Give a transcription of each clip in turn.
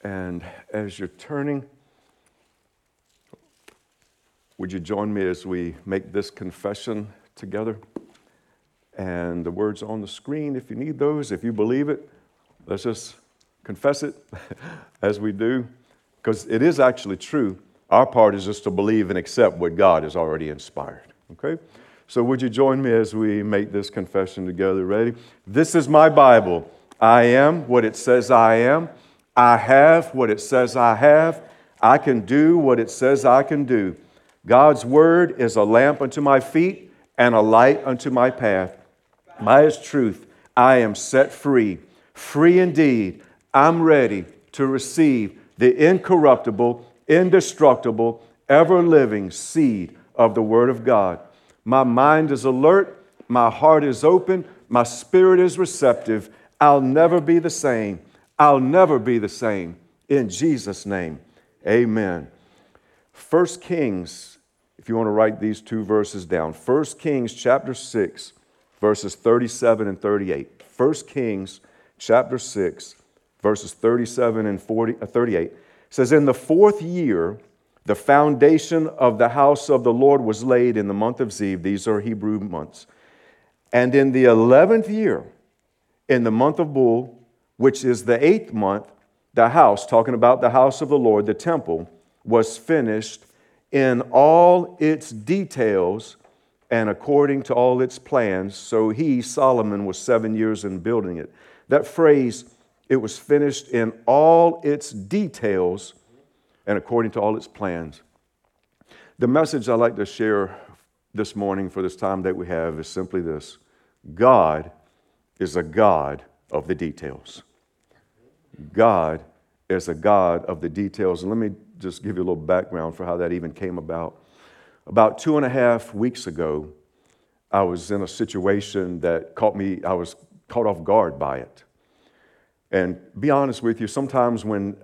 And as you're turning, would you join me as we make this confession together? And the words on the screen, if you need those, if you believe it, let's just confess it as we do, because it is actually true. Our part is just to believe and accept what God has already inspired, okay? So would you join me as we make this confession together? Ready? This is my Bible. I am what it says I am. I have what it says I have. I can do what it says I can do. God's word is a lamp unto my feet and a light unto my path. By His truth, I am set free. Free indeed. I'm ready to receive the incorruptible, indestructible, ever-living seed of the Word of God. My mind is alert. My heart is open. My spirit is receptive. I'll never be the same. I'll never be the same. In Jesus' name, amen. 1 Kings, if you want to write these two verses down. 1 Kings chapter 6, verses 37 and 38. 1 Kings chapter 6, verses 37 and 38. Says, in the 4th year, the foundation of the house of the Lord was laid in the month of Ziv. These are Hebrew months. And in the 11th year, in the month of Bul, which is the 8th month, the house, talking about the house of the Lord, the temple, was finished in all its details and according to all its plans. So he, Solomon, was 7 years in building it. That phrase, it was finished in all its details and according to all its plans. The message I'd like to share this morning for this time that we have is simply this: God is a God of the details. God is a God of the details. And let me just give you a little background for how that even came about. About 2.5 weeks ago, I was in a situation that I was caught off guard by it. And be honest with you, sometimes when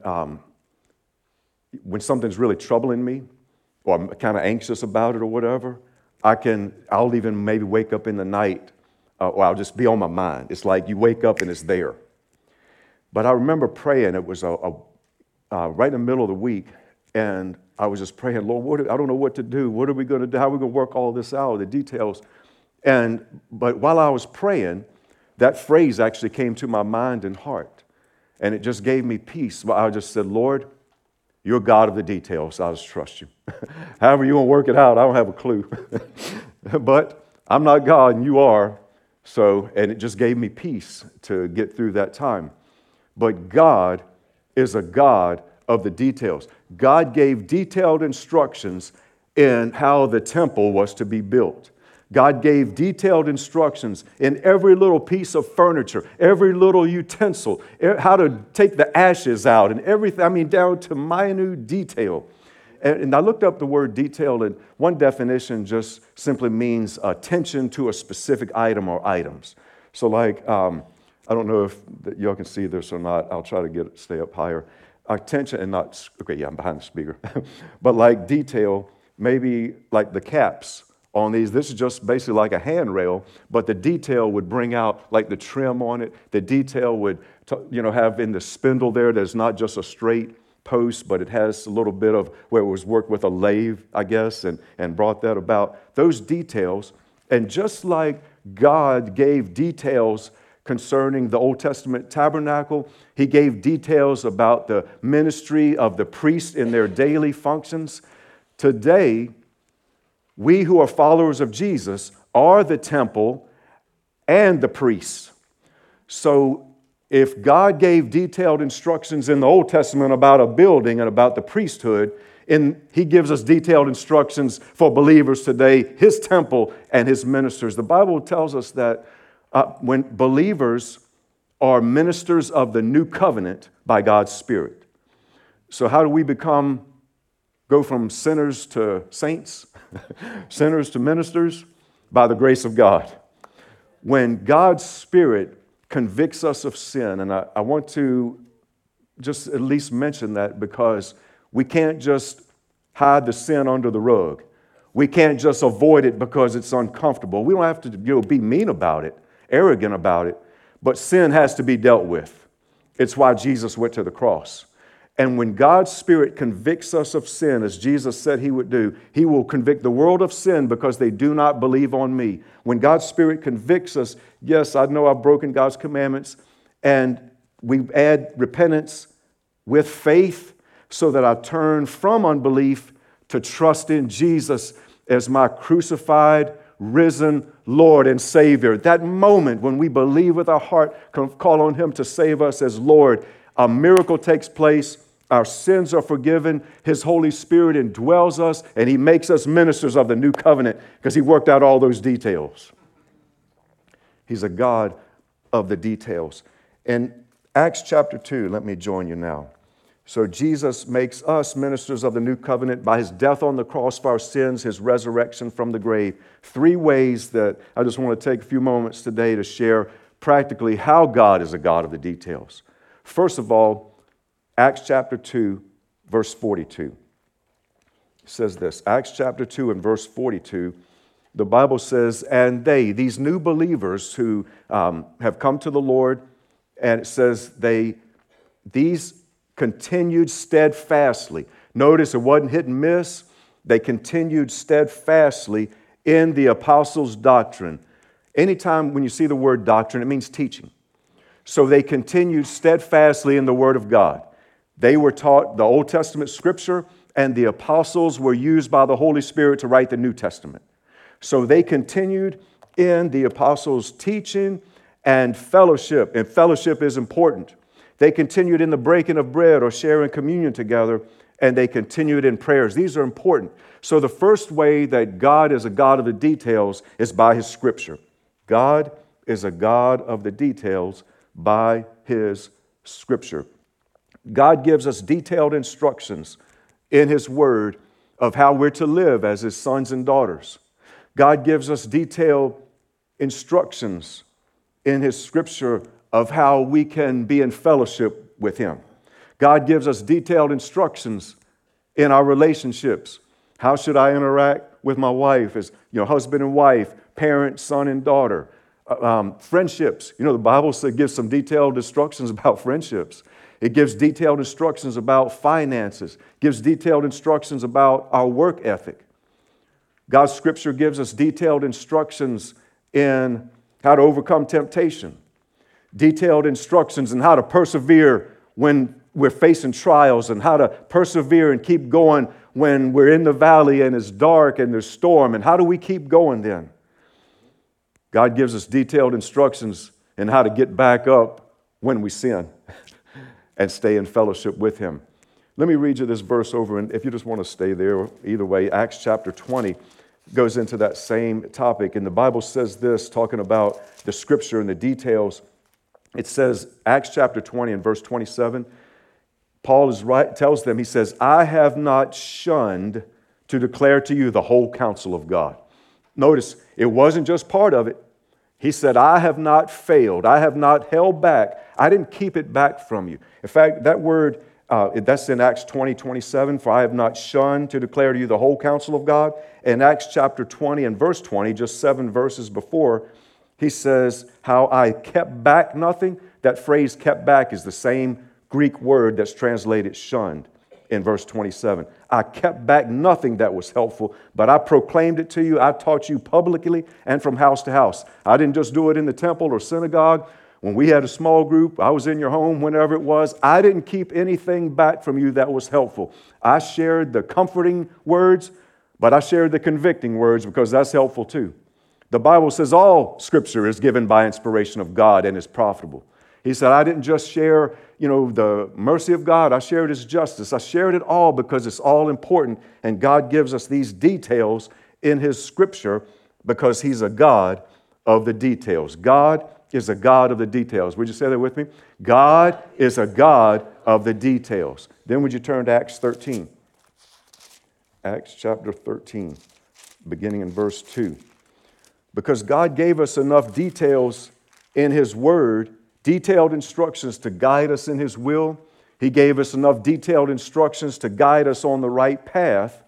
something's really troubling me, or I'm kind of anxious about it or whatever, I'll even maybe wake up in the night, or I'll just be on my mind. It's like you wake up and it's there. But I remember praying. It was right in the middle of the week, and I was just praying, Lord, I don't know what to do. What are we going to do? How are we going to work all this out, the details? But while I was praying, that phrase actually came to my mind and heart, and it just gave me peace. I just said, Lord, you're God of the details. I'll just trust you. However you want to work it out, I don't have a clue. But I'm not God, and you are. And it just gave me peace to get through that time. But God is a God of the details. God gave detailed instructions in how the temple was to be built. God gave detailed instructions in every little piece of furniture, every little utensil, how to take the ashes out and everything, down to minute detail. And I looked up the word detail, and one definition just simply means attention to a specific item or items. So like, I don't know if y'all can see this or not. I'll try to stay up higher. Attention and not, okay, yeah, I'm behind the speaker. But like detail, maybe like the caps on these. This is just basically like a handrail, but the detail would bring out like the trim on it. The detail would, have in the spindle there's not just a straight post, but it has a little bit of where it was worked with a lathe, I guess, and brought that about. Those details, and just like God gave details concerning the Old Testament tabernacle, He gave details about the ministry of the priests in their daily functions. Today, we who are followers of Jesus are the temple and the priests. So if God gave detailed instructions in the Old Testament about a building and about the priesthood, and He gives us detailed instructions for believers today, His temple and His ministers. The Bible tells us that when believers are ministers of the new covenant by God's Spirit. So how do we go from sinners to saints, sinners to ministers? By the grace of God. When God's Spirit convicts us of sin, and I want to just at least mention that because we can't just hide the sin under the rug. We can't just avoid it because it's uncomfortable. We don't have to be mean about it, arrogant about it, but sin has to be dealt with. It's why Jesus went to the cross. And when God's Spirit convicts us of sin, as Jesus said he would do, he will convict the world of sin because they do not believe on me. When God's Spirit convicts us, yes, I know I've broken God's commandments, and we add repentance with faith so that I turn from unbelief to trust in Jesus as my crucified, risen Lord and Savior. That moment when we believe with our heart, call on Him to save us as Lord, a miracle takes place. Our sins are forgiven. His Holy Spirit indwells us, and He makes us ministers of the new covenant because He worked out all those details. He's a God of the details. In Acts chapter 2, let me join you now. So Jesus makes us ministers of the new covenant by His death on the cross for our sins, His resurrection from the grave. 3 ways that I just want to take a few moments today to share practically how God is a God of the details. First of all, Acts chapter 2, verse 42. It says this, Acts chapter 2 and verse 42, the Bible says, and they, these new believers who have come to the Lord, and it says these continued steadfastly. Notice it wasn't hit and miss. They continued steadfastly in the apostles' doctrine. Anytime when you see the word doctrine, it means teaching. So they continued steadfastly in the Word of God. They were taught the Old Testament Scripture, and the apostles were used by the Holy Spirit to write the New Testament. So they continued in the apostles' teaching and fellowship is important. They continued in the breaking of bread or sharing communion together, and they continued in prayers. These are important. So the first way that God is a God of the details is by His Scripture. God is a God of the details by His Scripture. God gives us detailed instructions in His Word of how we're to live as His sons and daughters. God gives us detailed instructions in His Scripture of how we can be in fellowship with Him. God gives us detailed instructions in our relationships. How should I interact with my wife as husband and wife, parent, son and daughter? Friendships. The Bible gives some detailed instructions about friendships. It gives detailed instructions about finances, gives detailed instructions about our work ethic. God's Scripture gives us detailed instructions in how to overcome temptation, detailed instructions in how to persevere when we're facing trials, and how to persevere and keep going when we're in the valley and it's dark and there's storm. And how do we keep going then? God gives us detailed instructions in how to get back up when we sin and stay in fellowship with Him. Let me read you this verse over, and if you just want to stay there, either way, Acts chapter 20 goes into that same topic. And the Bible says this, talking about the Scripture and the details. It says, Acts chapter 20 and verse 27, Paul tells them, he says, I have not shunned to declare to you the whole counsel of God. Notice, it wasn't just part of it. He said, I have not failed. I have not held back. I didn't keep it back from you. In fact, that word, that's in Acts 20:27, for I have not shunned to declare to you the whole counsel of God. In Acts chapter 20 and verse 20, just 7 verses before, he says, how I kept back nothing. That phrase kept back is the same Greek word that's translated shunned in verse 27. I kept back nothing that was helpful, but I proclaimed it to you. I taught you publicly and from house to house. I didn't just do it in the temple or synagogue. When we had a small group, I was in your home, whenever it was. I didn't keep anything back from you that was helpful. I shared the comforting words, but I shared the convicting words because that's helpful too. The Bible says all Scripture is given by inspiration of God and is profitable. He said, I didn't just share, the mercy of God. I shared His justice. I shared it all because it's all important. And God gives us these details in His Scripture because He's a God of the details. God is a God of the details. Would you say that with me? God is a God of the details. Then would you turn to Acts 13? Acts chapter 13, beginning in verse 2. Because God gave us enough details in His Word, detailed instructions to guide us in His will. He gave us enough detailed instructions to guide us on the right path.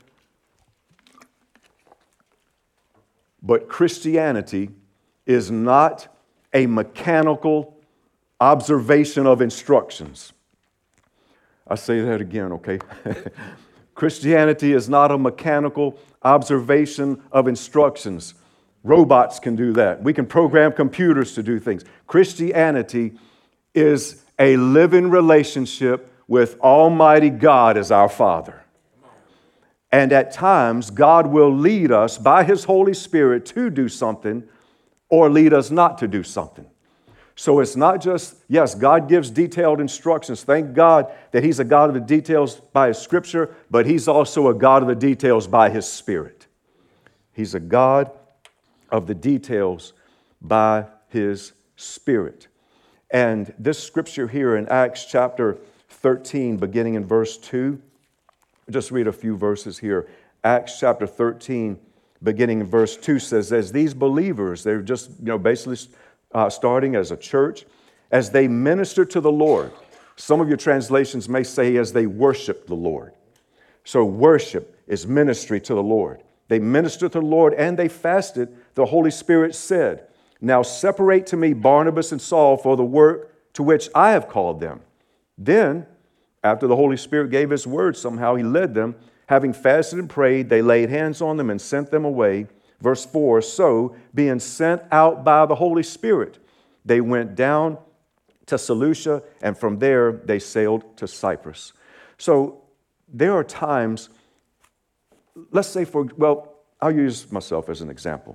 But Christianity is not a mechanical observation of instructions. I say that again, okay? Christianity is not a mechanical observation of instructions. Robots can do that. We can program computers to do things. Christianity is a living relationship with Almighty God as our Father. And at times, God will lead us by His Holy Spirit to do something or lead us not to do something. So it's not just, yes, God gives detailed instructions. Thank God that He's a God of the details by His Scripture, but He's also a God of the details by His Spirit. He's a God of the details by His Spirit. And this scripture here in Acts chapter 13, beginning in verse 2, just read a few verses here. Acts chapter 13, beginning in verse 2 says, as these believers, they're just, basically starting as a church, as they minister to the Lord. Some of your translations may say as they worship the Lord. So worship is ministry to the Lord. They ministered to the Lord and they fasted. The Holy Spirit said, now separate to me Barnabas and Saul for the work to which I have called them. Then, after the Holy Spirit gave His word, somehow He led them. Having fasted and prayed, they laid hands on them and sent them away. Verse 4, so being sent out by the Holy Spirit, they went down to Seleucia, and from there they sailed to Cyprus. So there are times, let's say I'll use myself as an example.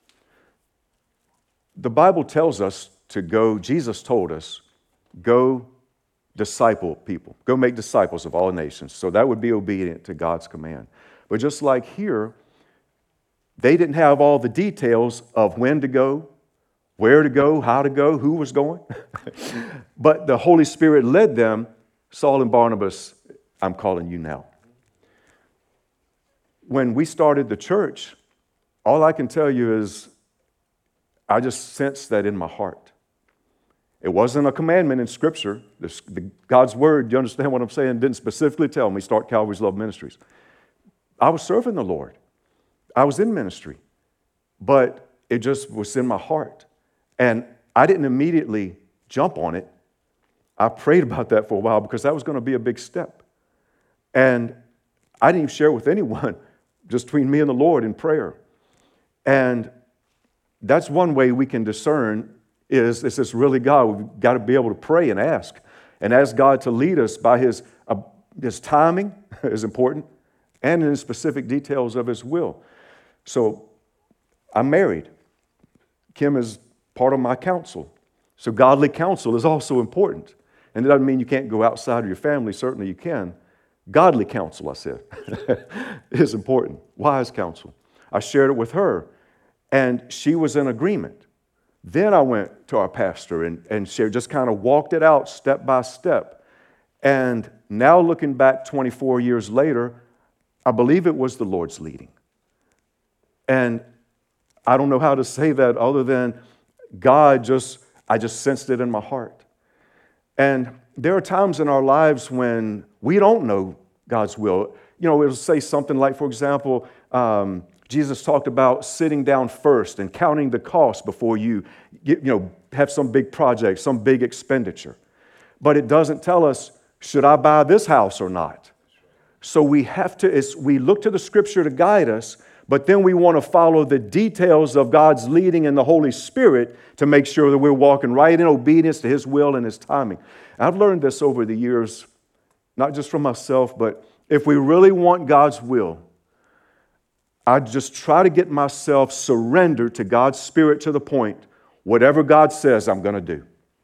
The Bible tells us to go, Jesus told us, go disciple people. Go make disciples of all nations. So that would be obedient to God's command. But just like here, they didn't have all the details of when to go, where to go, how to go, who was going. But the Holy Spirit led them. Saul and Barnabas, I'm calling you now. When we started the church, all I can tell you is I just sensed that in my heart. It wasn't a commandment in Scripture. God's Word, you understand what I'm saying, didn't specifically tell me start Calvary's Love Ministries. I was serving the Lord. I was in ministry. But it just was in my heart. And I didn't immediately jump on it. I prayed about that for a while because that was going to be a big step. And I didn't even share it with anyone, just between me and the Lord in prayer. And that's one way we can discern is this really God? We've got to be able to pray and ask God to lead us by His timing is important and in the specific details of His will. So I'm married. Kim is part of my counsel. So godly counsel is also important. And it doesn't mean you can't go outside of your family. Certainly you can. Godly counsel, I said, is important. Wise counsel. I shared it with her, and she was in agreement. Then I went to our pastor and shared, just kind of walked it out step by step. And now looking back 24 years later, I believe it was the Lord's leading. And I don't know how to say that other than I just sensed it in my heart. And there are times in our lives when we don't know God's will. It'll say something like, for example, Jesus talked about sitting down first and counting the cost before you have some big project, some big expenditure. But it doesn't tell us, should I buy this house or not? So we look to the Scripture to guide us, but then we want to follow the details of God's leading in the Holy Spirit to make sure that we're walking right in obedience to His will and His timing. I've learned this over the years, not just from myself, but if we really want God's will, I just try to get myself surrendered to God's Spirit to the point, whatever God says, I'm going to do.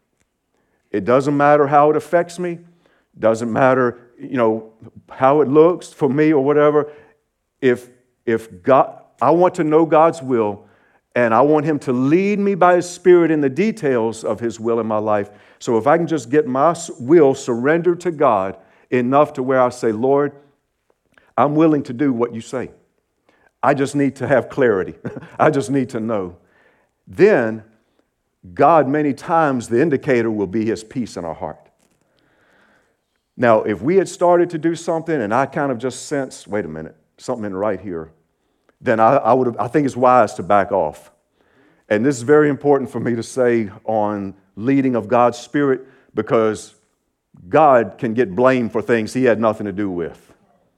It doesn't matter how it affects me. Doesn't matter, how it looks for me or whatever. If God, I want to know God's will, and I want Him to lead me by His Spirit in the details of His will in my life. So if I can just get my will surrendered to God enough to where I say, Lord, I'm willing to do what you say. I just need to have clarity. I just need to know. Then God, many times, the indicator will be His peace in our heart. Now, if we had started to do something and I kind of just sensed, wait a minute, something in right here, then I think it's wise to back off. And this is very important for me to say on leading of God's Spirit, because God can get blamed for things he had nothing to do with.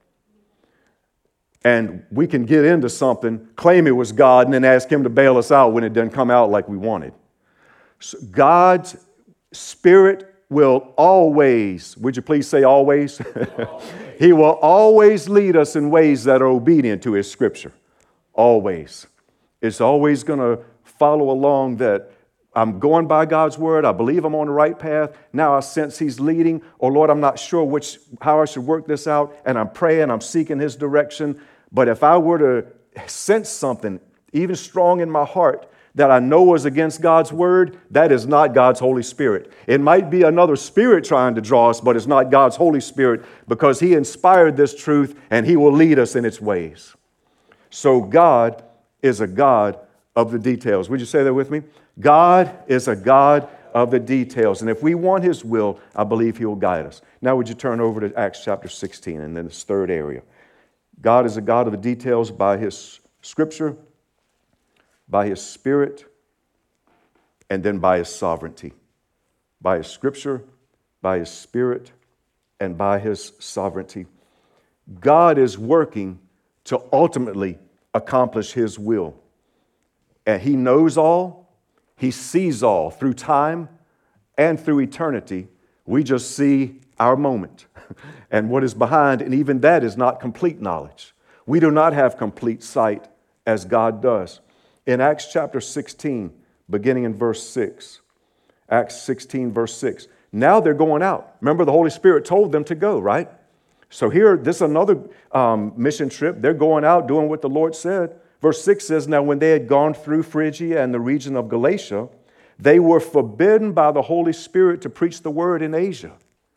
And we can get into something, claim it was God, and then ask him to bail us out when it doesn't come out like we wanted. So God's Spirit will always, would you please say always? He will always lead us in ways that are obedient to his Scripture. Always. It's always going to follow along that I'm going by God's word. I believe I'm on the right path. Now I sense he's leading. Or Lord, I'm not sure how I should work this out. And I'm praying, I'm seeking his direction. But if I were to sense something even strong in my heart that I know is against God's word, that is not God's Holy Spirit. It might be another spirit trying to draw us, but it's not God's Holy Spirit, because he inspired this truth and he will lead us in its ways. So God is a God of the details. Would you say that with me? God is a God of the details. And if we want his will, I believe he will guide us. Now would you turn over to Acts chapter 16 and then this third area. God is a God of the details by his Scripture, by his Spirit, and then by his sovereignty. By his Scripture, by his Spirit, and by his sovereignty. God is working to ultimately accomplish his will. And he knows all, he sees all through time and through eternity. We just see our moment and what is behind, and even that is not complete knowledge. We do not have complete sight as God does. In Acts chapter 16, beginning in verse 6, Acts 16, verse 6, now they're going out. Remember, the Holy Spirit told them to go, right? So here, this is another mission trip. They're going out doing what the Lord said. Verse 6 says, now when they had gone through Phrygia and the region of Galatia, they were forbidden by the Holy Spirit to preach the word in Asia.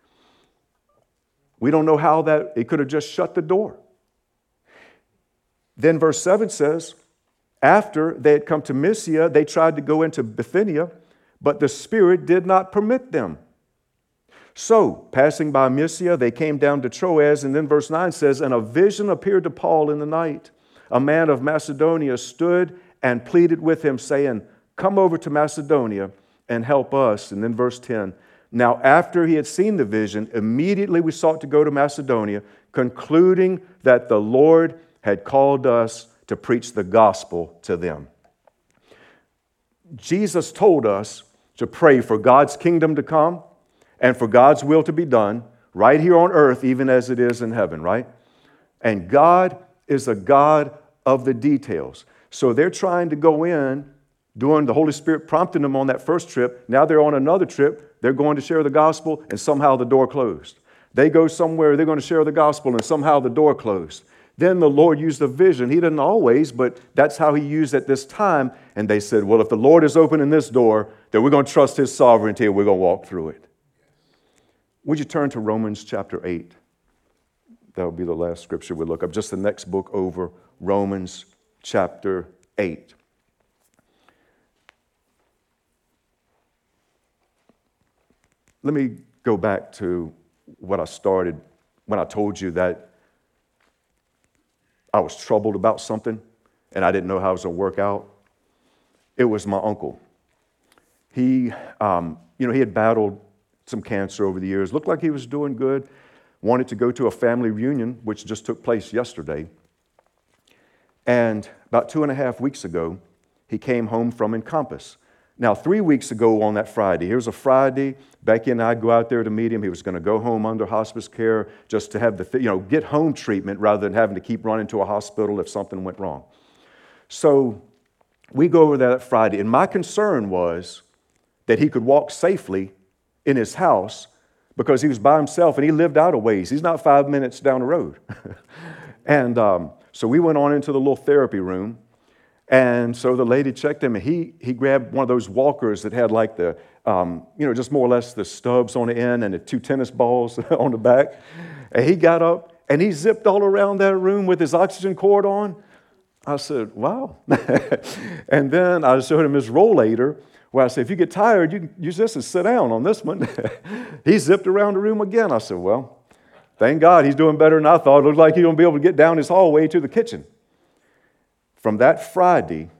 We don't know how that, it could have just shut the door. Then verse 7 says, after they had come to Mysia, they tried to go into Bithynia, but the Spirit did not permit them. So, passing by Mysia, they came down to Troas, and then verse 9 says, and a vision appeared to Paul in the night. A man of Macedonia stood and pleaded with him, saying, come over to Macedonia and help us. And then verse 10, now after he had seen the vision, immediately we sought to go to Macedonia, concluding that the Lord had called us to preach the gospel to them. Jesus told us to pray for God's kingdom to come and for God's will to be done right here on earth, even as it is in heaven, right? And God is a God of the details. So they're trying to go in, doing the Holy Spirit prompting them on that first trip. Now they're on another trip. They're going to share the gospel, and somehow the door closed. They go somewhere, they're going to share the gospel, and somehow the door closed. Then the Lord used a vision. He didn't always, but that's how he used at this time. And they said, well, if the Lord is opening this door, then we're going to trust his sovereignty and we're going to walk through it. Would you turn to Romans chapter 8? That will be the last scripture we look up. Just the next book over, Romans chapter 8. Let me go back to what I started when I told you that I was troubled about something and I didn't know how it was going to work out. It was my uncle. He had battled some cancer over the years. Looked like he was doing good. Wanted to go to a family reunion, which just took place yesterday. And about 2.5 weeks ago, he came home from Encompass. Now, 3 weeks ago on that Friday, here's a Friday, Becky and I go out there to meet him. He was going to go home under hospice care just to have get home treatment rather than having to keep running to a hospital if something went wrong. So we go over there that Friday, and my concern was that he could walk safely in his house because he was by himself and he lived out a ways. He's not 5 minutes down the road. And so we went on into the little therapy room. And so the lady checked him, and he grabbed one of those walkers that had like the, just more or less the stubs on the end and the 2 tennis balls on the back. And he got up, and he zipped all around that room with his oxygen cord on. I said, wow. And then I showed him his rollator, where I said, if you get tired, you can use this and sit down on this one. He zipped around the room again. I said, well, thank God he's doing better than I thought. It looked like he's going to be able to get down his hallway to the kitchen. From that Friday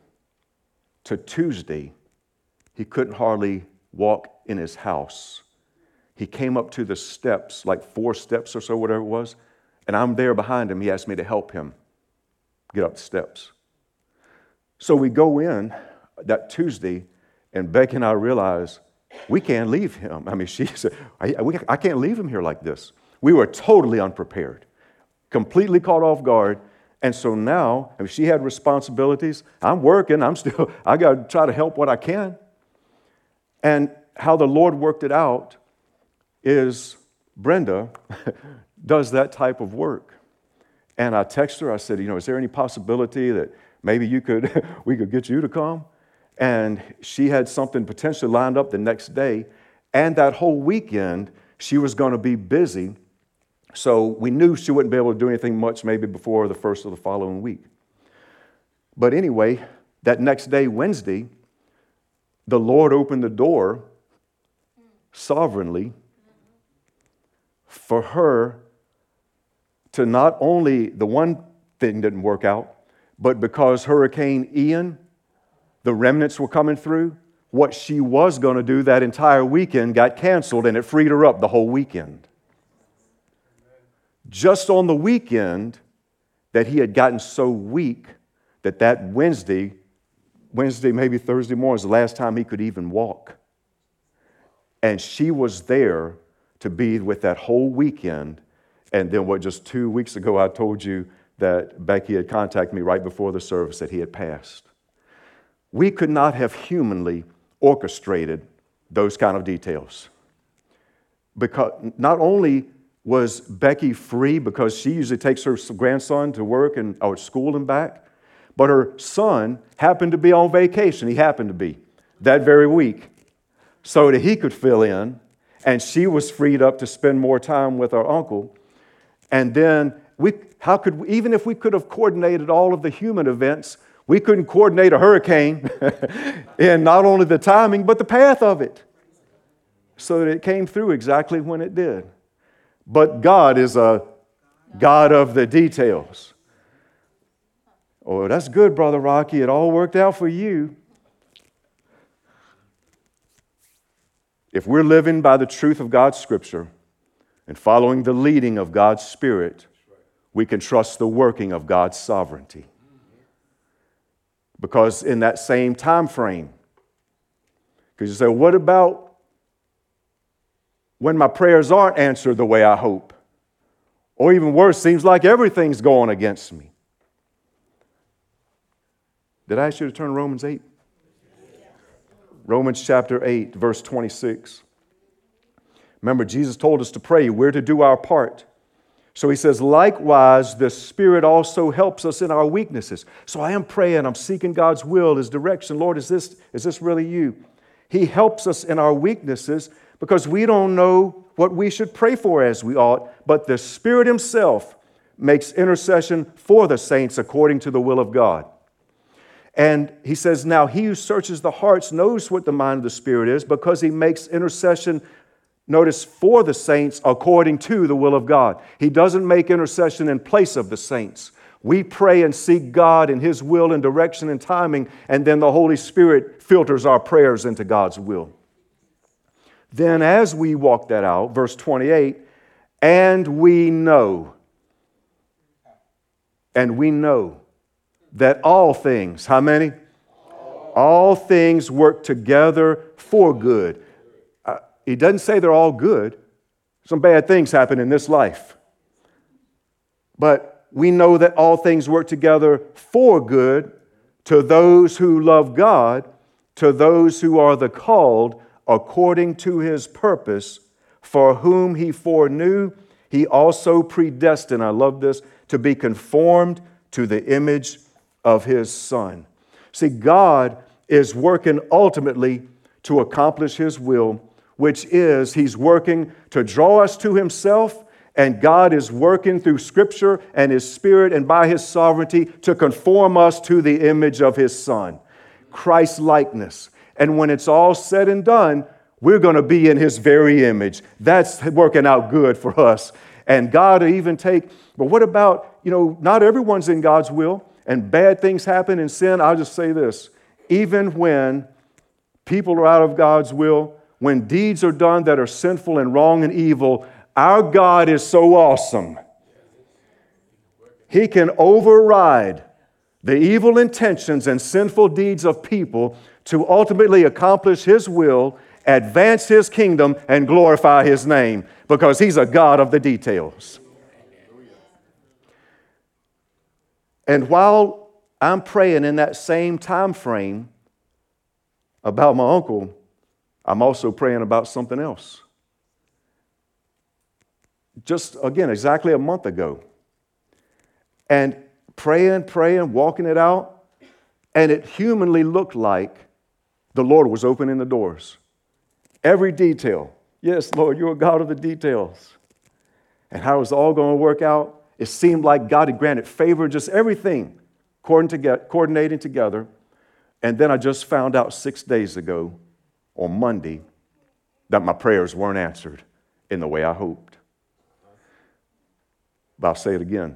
to Tuesday, he couldn't hardly walk in his house. he came up to the steps, like 4 steps or so, whatever it was, and I'm there behind him. He asked me to help him get up the steps. So we go in that Tuesday, and Becky and I realize we can't leave him. I mean, she said, I can't leave him here like this. We were totally unprepared, completely caught off guard. And so now, I mean, she had responsibilities. I'm working. I got to try to help what I can. And how the Lord worked it out is Brenda does that type of work. And I texted her. I said, is there any possibility that maybe we could get you to come? And she had something potentially lined up the next day. And that whole weekend, she was going to be busy. So we knew she wouldn't be able to do anything much maybe before the first of the following week. But anyway, that next day, Wednesday, the Lord opened the door sovereignly for her to not only, the one thing didn't work out, but because Hurricane Ian, the remnants were coming through, what she was going to do that entire weekend got canceled, and it freed her up the whole weekend. Just on the weekend that he had gotten so weak that Wednesday, maybe Thursday morning, was the last time he could even walk. And she was there to be with that whole weekend. And then just 2 weeks ago, I told you that Becky had contacted me right before the service that he had passed. We could not have humanly orchestrated those kind of details. Because not only was Becky free because she usually takes her grandson to work or school and back, but her son happened to be on vacation. He happened to be that very week so that he could fill in, and she was freed up to spend more time with our uncle. And then even if we could have coordinated all of the human events, we couldn't coordinate a hurricane in not only the timing, but the path of it so that it came through exactly when it did. But God is a God of the details. Oh, that's good, Brother Rocky. It all worked out for you. If we're living by the truth of God's Scripture and following the leading of God's Spirit, we can trust the working of God's sovereignty. Because in that same time frame, because you say, what about when my prayers aren't answered the way I hope? Or even worse, seems like everything's going against me. Did I ask you to turn to Romans 8? Romans chapter 8, verse 26. Remember, Jesus told us to pray. We're to do our part. So he says, likewise, the Spirit also helps us in our weaknesses. So I am praying. I'm seeking God's will, His direction. Lord, is this really you? He helps us in our weaknesses because we don't know what we should pray for as we ought, but the Spirit Himself makes intercession for the saints according to the will of God. And he says, now he who searches the hearts knows what the mind of the Spirit is because he makes intercession, notice, for the saints according to the will of God. He doesn't make intercession in place of the saints. We pray and seek God in His will and direction and timing, and then the Holy Spirit filters our prayers into God's will. Then as we walk that out, verse 28, and we know that all things, how many? All things work together for good. He doesn't say they're all good. Some bad things happen in this life. But we know that all things work together for good to those who love God, to those who are the called according to His purpose, for whom He foreknew, He also predestined, I love this, to be conformed to the image of His Son. See, God is working ultimately to accomplish His will, which is He's working to draw us to Himself, and God is working through Scripture and His Spirit and by His sovereignty to conform us to the image of His Son, Christ-likeness. And when it's all said and done, we're going to be in His very image. That's working out good for us. And God will even take, but what about, not everyone's in God's will, and bad things happen in sin. I'll just say this. Even when people are out of God's will, when deeds are done that are sinful and wrong and evil, our God is so awesome. He can override the evil intentions and sinful deeds of people to ultimately accomplish His will, advance His kingdom, and glorify His name, because He's a God of the details. And while I'm praying in that same time frame about my uncle, I'm also praying about something else. Just, again, exactly a month ago. And praying, walking it out, and it humanly looked like the Lord was opening the doors. Every detail. Yes, Lord, you're a God of the details. And how it was all going to work out, it seemed like God had granted favor, just everything coordinating together. And then I just found out 6 days ago, on Monday, that my prayers weren't answered in the way I hoped. But I'll say it again.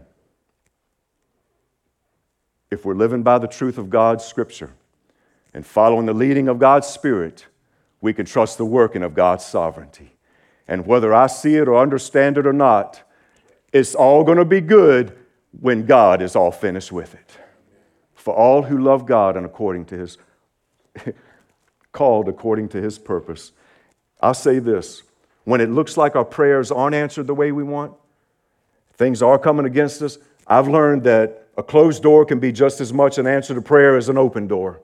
If we're living by the truth of God's Scripture and following the leading of God's Spirit, we can trust the working of God's sovereignty. And whether I see it or understand it or not, it's all going to be good when God is all finished with it. For all who love God and according to His called according to His purpose. I'll say this, when it looks like our prayers aren't answered the way we want, things are coming against us, I've learned that a closed door can be just as much an answer to prayer as an open door.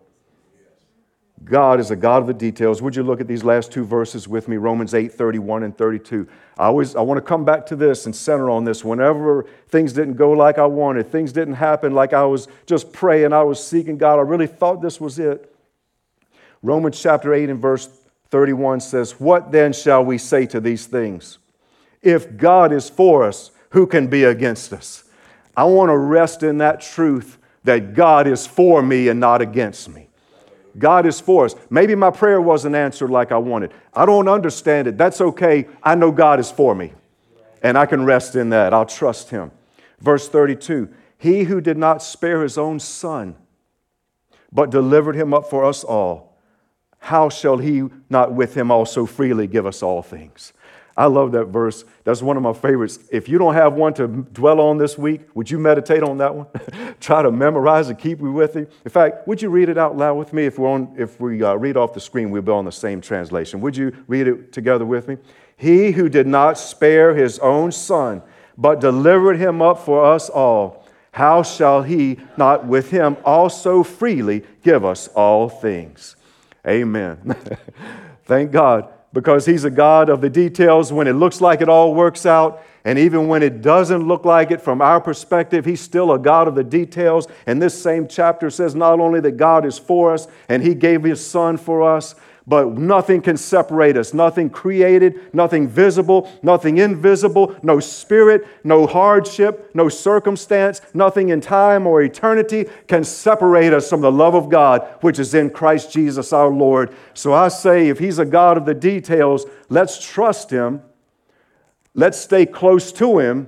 God is a God of the details. Would you look at these last two verses with me, Romans 8:31 and 32. I want to come back to this and center on this. Whenever things didn't go like I wanted, things didn't happen like I was just praying, I was seeking God, I really thought this was it. Romans chapter 8 and verse 31 says, "What then shall we say to these things? If God is for us, who can be against us?" I want to rest in that truth that God is for me and not against me. God is for us. Maybe my prayer wasn't answered like I wanted. I don't understand it. That's okay. I know God is for me, and I can rest in that. I'll trust Him. Verse 32, "He who did not spare His own Son, but delivered Him up for us all, how shall He not with Him also freely give us all things?" I love that verse. That's one of my favorites. If you don't have one to dwell on this week, would you meditate on that one? Try to memorize it, keep it with you. In fact, would you read it out loud with me? If we read off the screen, we'll be on the same translation. Would you read it together with me? "He who did not spare His own Son, but delivered Him up for us all, how shall He not with Him also freely give us all things?" Amen. Thank God. Because He's a God of the details. When it looks like it all works out, and even when it doesn't look like it from our perspective, He's still a God of the details. And this same chapter says not only that God is for us and He gave His Son for us, but nothing can separate us. Nothing created, nothing visible, nothing invisible, no spirit, no hardship, no circumstance, nothing in time or eternity can separate us from the love of God, which is in Christ Jesus our Lord. So I say, if He's a God of the details, let's trust Him, let's stay close to Him,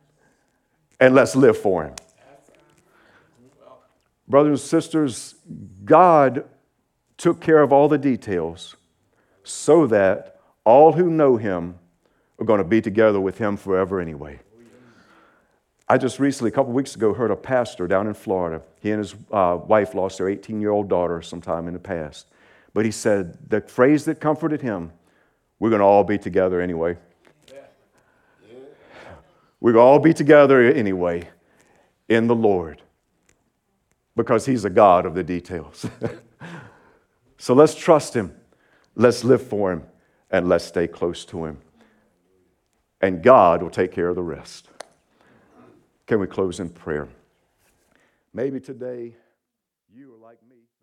and let's live for Him. Brothers and sisters, God took care of all the details so that all who know Him are going to be together with Him forever anyway. I just recently, a couple weeks ago, heard a pastor down in Florida. He and his wife lost their 18-year-old daughter sometime in the past. But he said the phrase that comforted him, "We're going to all be together anyway." We're going to all be together anyway in the Lord, because He's a God of the details. So let's trust Him, let's live for Him, and let's stay close to Him. And God will take care of the rest. Can we close in prayer? Maybe today you are like me.